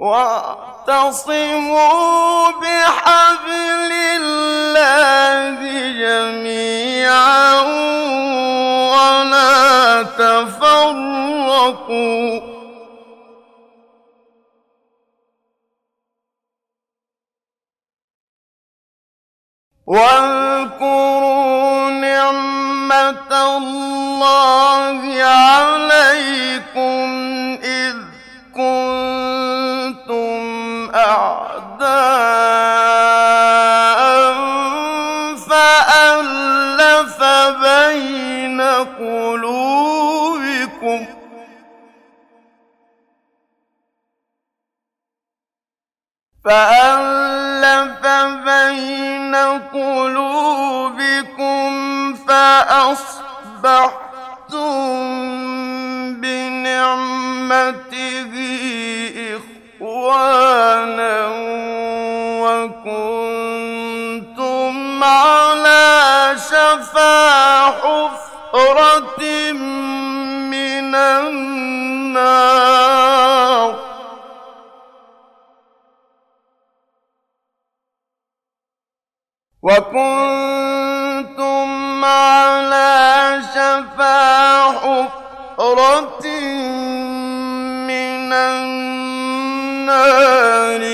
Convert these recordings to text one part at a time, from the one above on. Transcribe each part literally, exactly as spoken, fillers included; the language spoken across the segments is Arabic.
واعتصموا بحبل الله جميعا ولا تفرقوا واذكروا نعمة الله عليكم إذ كنتم أعداء فألف بين قلوبكم فألف بين قلوبكم فأصبحتم بنعمته إخوانا وكنتم على شفا حفرة من النار وكنتم على شفا حفرة من النار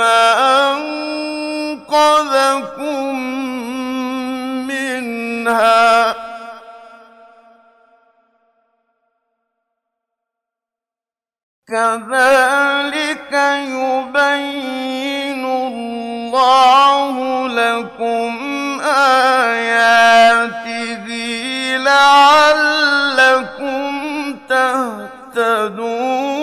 فأنقذكم منها كذلك يبين الله لكم آياته لعلكم تهتدون